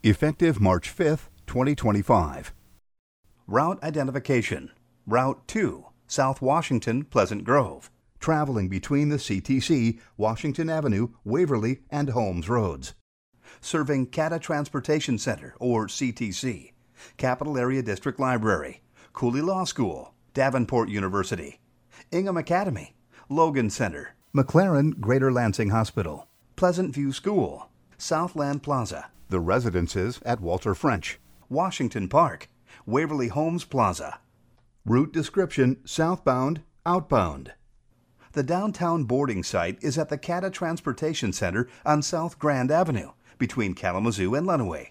Effective March 5th, 2025. Route identification. Route 2, South Washington, Pleasant Grove. Traveling between the CTC, Washington Avenue, Waverly, and Holmes Roads. Serving CATA Transportation Center, or CTC, Capital Area District Library, Cooley Law School, Davenport University, Ingham Academy, Logan Center, McLaren Greater Lansing Hospital, Pleasant View School, Southland Plaza, the residences at Walter French, Washington Park, Waverly Homes Plaza. Route description: southbound, outbound. The downtown boarding site is at the CATA Transportation Center on South Grand Avenue, between Kalamazoo and Lenawee.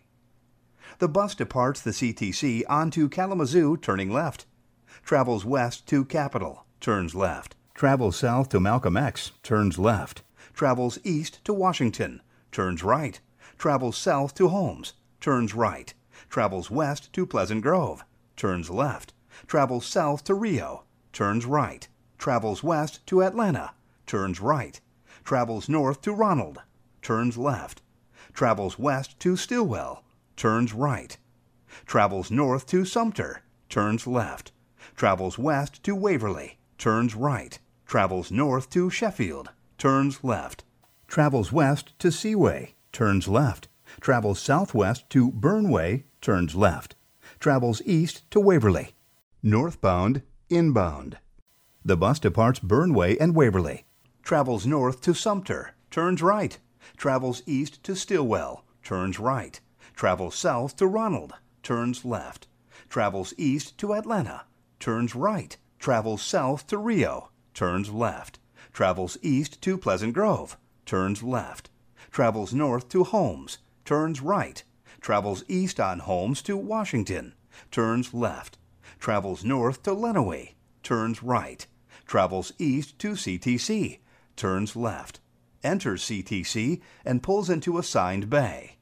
The bus departs the CTC onto Kalamazoo, turning left. Travels west to Capitol, turns left. Travels south to Malcolm X, turns left. Travels east to Washington, turns right. Travels south to Holmes, turns right. Travels west to Pleasant Grove, turns left. Travels south to Rio, turns right. Travels west to Atlanta, turns right. Travels north to Ronald, turns left. Travels west to Stilwell, turns right. Travels north to Sumter, turns left. Travels west to Waverly, turns right. Travels north to Sheffield, turns left. Travels west to Seaway, turns left. Travels southwest to Burnway, turns left. Travels east to Waverly. Northbound, inbound. The bus departs Burnway and Waverly. Travels north to Sumter, turns right. Travels east to Stilwell, turns right. Travels south to Ronald, turns left. Travels east to Atlanta, turns right. Travels south to Rio, turns left. Travels east to Pleasant Grove, turns left. Travels north to Holmes, turns right. Travels east on Holmes to Washington, turns left. Travels north to Lenawee, turns right. Travels east to CTC, turns left. Enters CTC and pulls into assigned bay.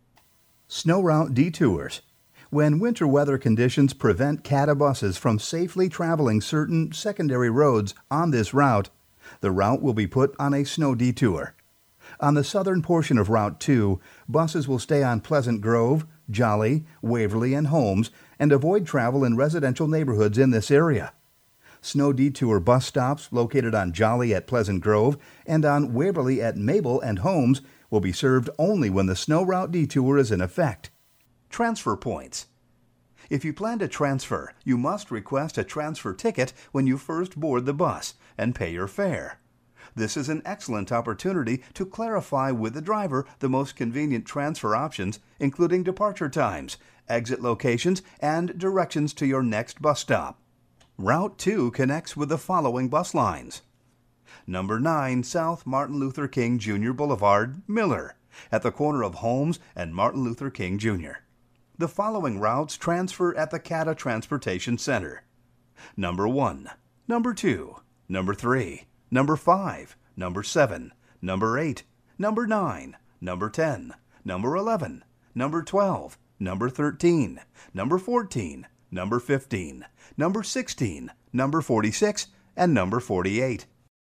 Snow route detours. When winter weather conditions prevent CATA buses from safely traveling certain secondary roads on this route, the route will be put on a snow detour. On the southern portion of Route 2, buses will stay on Pleasant Grove, Jolly, Waverly, and Holmes and avoid travel in residential neighborhoods in this area. Snow detour bus stops located on Jolly at Pleasant Grove and on Waverly at Mabel and Holmes will be served only when the snow route detour is in effect. Transfer points. If you plan to transfer, you must request a transfer ticket when you first board the bus and pay your fare. This is an excellent opportunity to clarify with the driver the most convenient transfer options, including departure times, exit locations, and directions to your next bus stop. Route 2 connects with the following bus lines. Number 9 South Martin Luther King Jr. Boulevard, Miller, at the corner of Holmes and Martin Luther King Jr. The following routes transfer at the CATA Transportation Center. Number 1, Number 2, Number 3, Number 5, Number 7, Number 8, Number 9, Number 10, Number 11, Number 12, Number 13, Number 14, Number 15, Number 16, Number 46, and Number 48.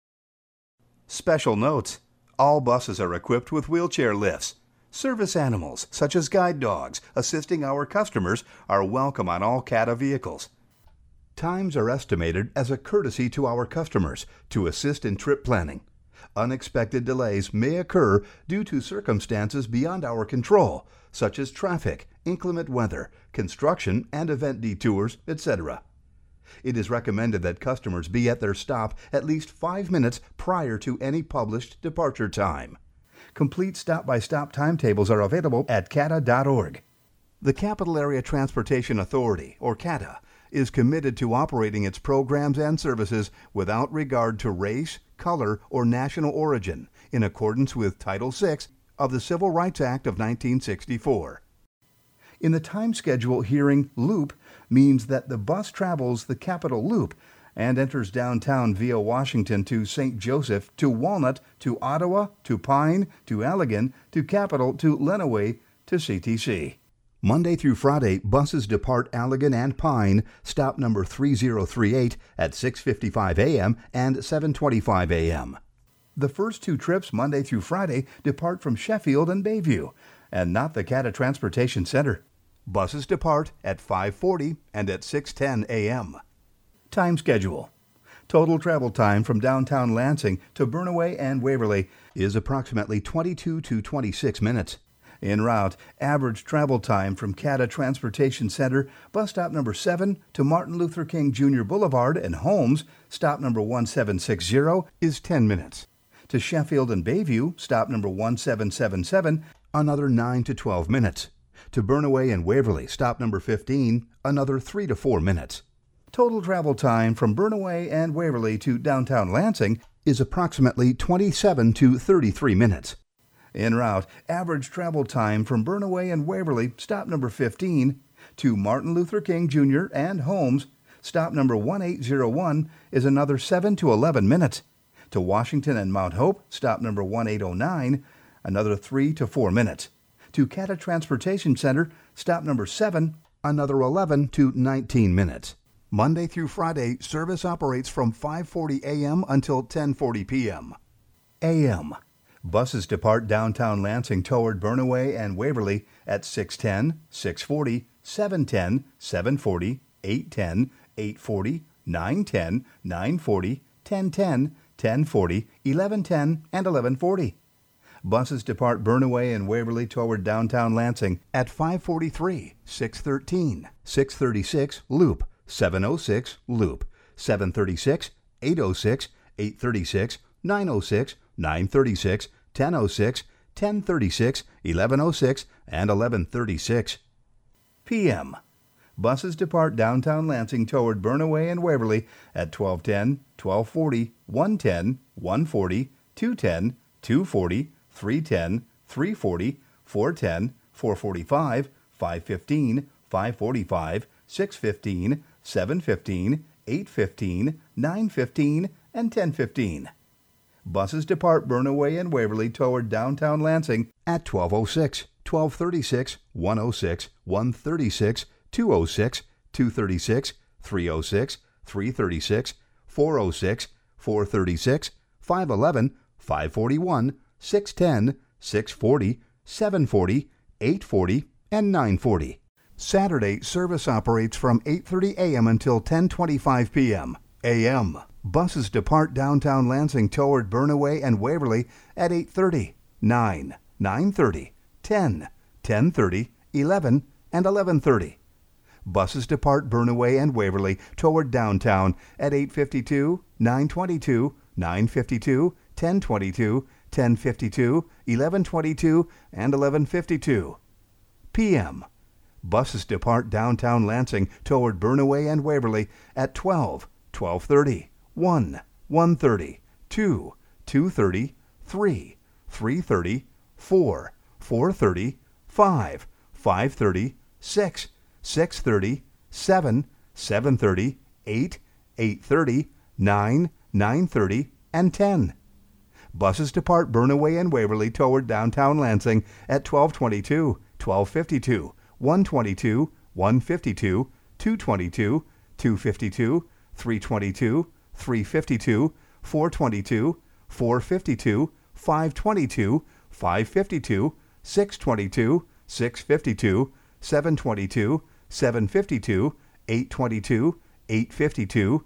Special notes. All buses are equipped with wheelchair lifts. Service animals, such as guide dogs, assisting our customers, are welcome on all CATA vehicles. Times are estimated as a courtesy to our customers to assist in trip planning. Unexpected delays may occur due to circumstances beyond our control, such as traffic, inclement weather, construction and event detours, etc. It is recommended that customers be at their stop at least 5 minutes prior to any published departure time. Complete stop-by-stop timetables are available at cata.org. The Capital Area Transportation Authority, or CATA, is committed to operating its programs and services without regard to race, color, or national origin, in accordance with Title VI of the Civil Rights Act of 1964. In the time schedule hearing, loop means that the bus travels the Capitol Loop and enters downtown via Washington to St. Joseph, to Walnut, to Ottawa, to Pine, to Allegan, to Capitol, to Lenawee, to CTC. Monday through Friday, buses depart Allegan and Pine, stop number 3038 at 6:55 a.m. and 7:25 a.m. The first two trips, Monday through Friday, depart from Sheffield and Bayview, and not the CATA Transportation Center. Buses depart at 5:40 and at 6:10 a.m. Time schedule. Total travel time from downtown Lansing to Burnaway and Waverly is approximately 22 to 26 minutes. En route, average travel time from CATA Transportation Center, bus stop number 7 to Martin Luther King Jr. Boulevard and Holmes, stop number 1760, is 10 minutes. To Sheffield and Bayview, stop number 1777, another 9 to 12 minutes. To Burnaway and Waverly, stop number 15, another 3 to 4 minutes. Total travel time from Burnaway and Waverly to downtown Lansing is approximately 27 to 33 minutes. En route, average travel time from Burnaway and Waverly, stop number 15, to Martin Luther King Jr. and Holmes, stop number 1801, is another 7 to 11 minutes. To Washington and Mount Hope, stop number 1809, another 3 to 4 minutes. To CATA Transportation Center, stop number 7, another 11 to 19 minutes. Monday through Friday, service operates from 5:40 a.m. until 10:40 p.m. a.m. Buses depart downtown Lansing toward Burnaway and Waverly at 6:10, 6:40, 7:10, 7:40, 8:10, 8:40, 9:10, 9:40, 10:10, 10:40, 11:10, and 11:40. Buses depart Burnaway and Waverly toward downtown Lansing at 5:43, 6:13, 6:36, loop, 7:06, loop, 7:36, 8:06, 8:36, 9:06, 9:36, 10:06, 10:36, 11:06, and 11:36. p.m. Buses depart downtown Lansing toward Burnaway and Waverly at 12:10, 12:40, 1:10, 1:40, 2:10, 2:40, 3:10, 3:40, 4:10, 4:45, 5:15, 5:45, 6:15, 7:15, 8:15, 9:15, and 10:15. Buses depart Burnaway and Waverly toward downtown Lansing at 12:06, 12:36, 1:06, 1:36, 2:06, 2:36, 3:06, 3:36, 4:06, 4:36, 5:11, 5:41, 6:10, 6:40, 7:40, 8:40, and 9:40. Saturday, service operates from 8:30 a.m. until 10:25 p.m. a.m. Buses depart downtown Lansing toward Burnaway and Waverly at 8:30, 9, 9:30, 10, 10:30, 11, and 11:30. Buses depart Burnaway and Waverly toward downtown at 8:52, 9:22, 9:52, 10:22, 10:52, 11:22, and 11:52. p.m. Buses depart downtown Lansing toward Burnaway and Waverly at 12, 12:30, 1, 1:30, 2, 2:30, 3, 3:30, 4, 4:30, 5, 5:30, 6, 6:30, 7, 7:30, 8, 8:30, 9, 9:30, and 10. Buses depart Burnaway and Waverly toward downtown Lansing at 12:22, 12:52, 1:22, 1:52, 2:22, 2:52, 3:22, 3:52, 4:22, 4:52, 5:22, 5:52, 6:22, 6:52, 7:22, 7:52, 8:22, 8:52,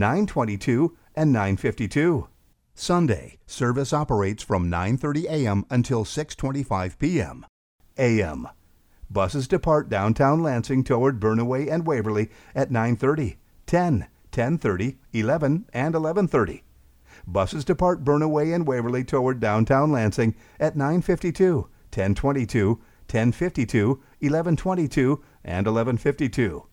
9:22, and 9:52. Sunday, service operates from 9:30 a.m. until 6:25 p.m. a.m. Buses depart downtown Lansing toward Burnaway and Waverly at 9:30, 10, 10:30, 11, and 11:30. Buses depart Burnaway and Waverly toward downtown Lansing at 9:52, 10:22, 10:52, 11:22, and 11:52.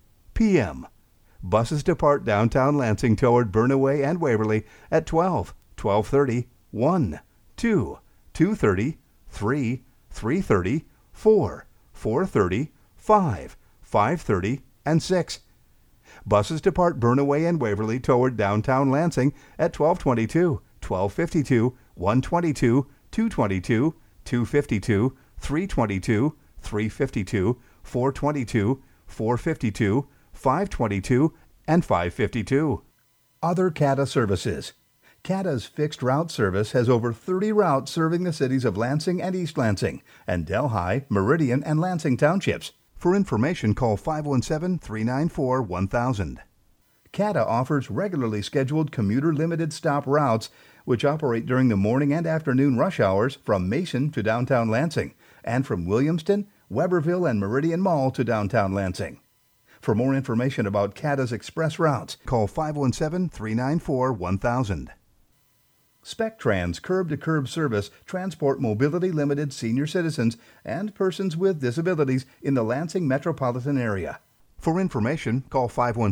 p.m. Buses depart downtown Lansing toward Burnaway and Waverly at 12, 12:30, 1, 2, 2:30, 3, 3:30, 4, 4:30, 5, 5:30, and 6. Buses depart Burnaway and Waverly toward downtown Lansing at 12:22, 12:52, 1:22, 2:22, 2:52, 3:22, 3:52, 4:22, 4:52, 5:22, and 5:52. Other CATA services. CATA's fixed route service has over 30 routes serving the cities of Lansing and East Lansing, and Delhi, Meridian, and Lansing Townships. For information, call 517-394-1000. CATA offers regularly scheduled commuter limited stop routes, which operate during the morning and afternoon rush hours from Mason to downtown Lansing, and from Williamston, Weberville, and Meridian Mall to downtown Lansing. For more information about CATA's express routes, call 517-394-1000. SpecTrans curb-to-curb service transport mobility limited senior citizens and persons with disabilities in the Lansing metropolitan area. For information, call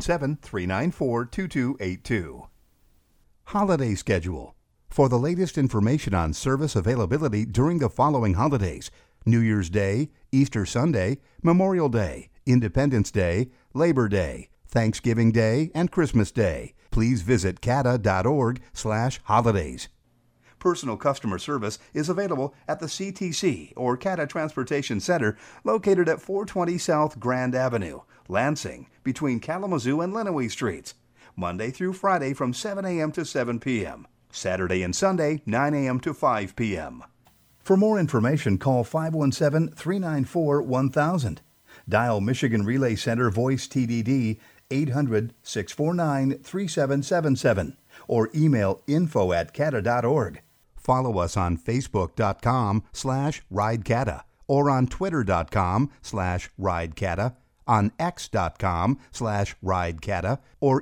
517-394-2282. Holiday schedule. For the latest information on service availability during the following holidays: New Year's Day, Easter Sunday, Memorial Day, Independence Day, Labor Day, Thanksgiving Day, and Christmas Day, please visit cata.org/holidays. Personal customer service is available at the CTC or CATA Transportation Center, located at 420 South Grand Avenue, Lansing, between Kalamazoo and Lenawee Streets, Monday through Friday from 7 a.m. to 7 p.m., Saturday and Sunday 9 a.m. to 5 p.m. For more information, call 517-394-1000. Dial Michigan Relay Center Voice TDD 800-649-3777 or email info@cata.org. Follow us on Facebook.com/RideCata or on Twitter.com/RideCata, on X.com/RideCata or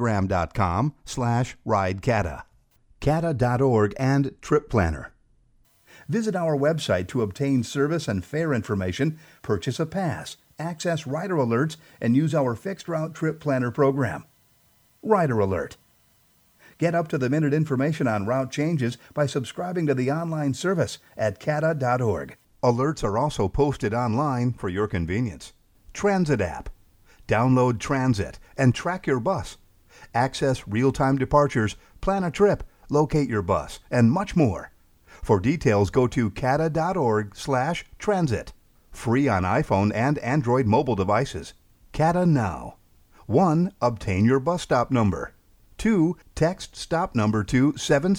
Instagram.com/RideCata. Cata.org and Trip Planner. Visit our website to obtain service and fare information, purchase a pass, access rider alerts, and use our fixed route trip planner program. Rider Alert. Get up-to-the-minute information on route changes by subscribing to the online service at cata.org. Alerts are also posted online for your convenience. Transit app. Download Transit and track your bus. Access real-time departures, plan a trip, locate your bus, and much more. For details, go to cata.org/transit. Free on iPhone and Android mobile devices. CATA Now. 1. Obtain your bus stop number. 2. Text stop number to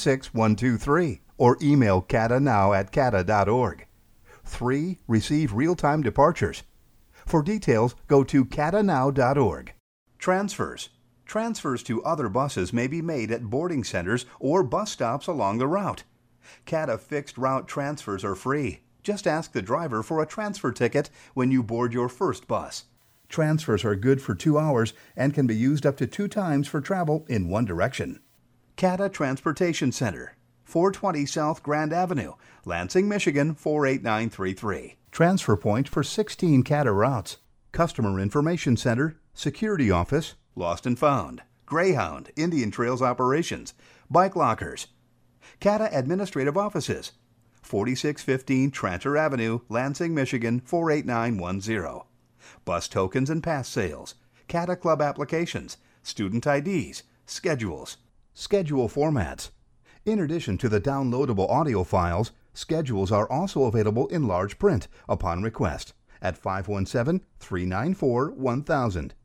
76123 or email catanow@cata.org. 3. Receive real-time departures. For details, go to catanow.org. Transfers. Transfers to other buses may be made at boarding centers or bus stops along the route. CATA fixed route transfers are free. Just ask the driver for a transfer ticket when you board your first bus. Transfers are good for 2 hours and can be used up to 2 times for travel in one direction. CATA Transportation Center, 420 South Grand Avenue, Lansing, Michigan 48933. Transfer point for 16 CATA routes. Customer Information Center, Security Office, Lost and Found, Greyhound, Indian Trails Operations, Bike Lockers. CATA Administrative Offices, 4615 Tranter Avenue, Lansing, Michigan 48910. Bus tokens and pass sales, CATA Club applications, student IDs, schedules, schedule formats. In addition to the downloadable audio files, schedules are also available in large print upon request at 517-394-1000.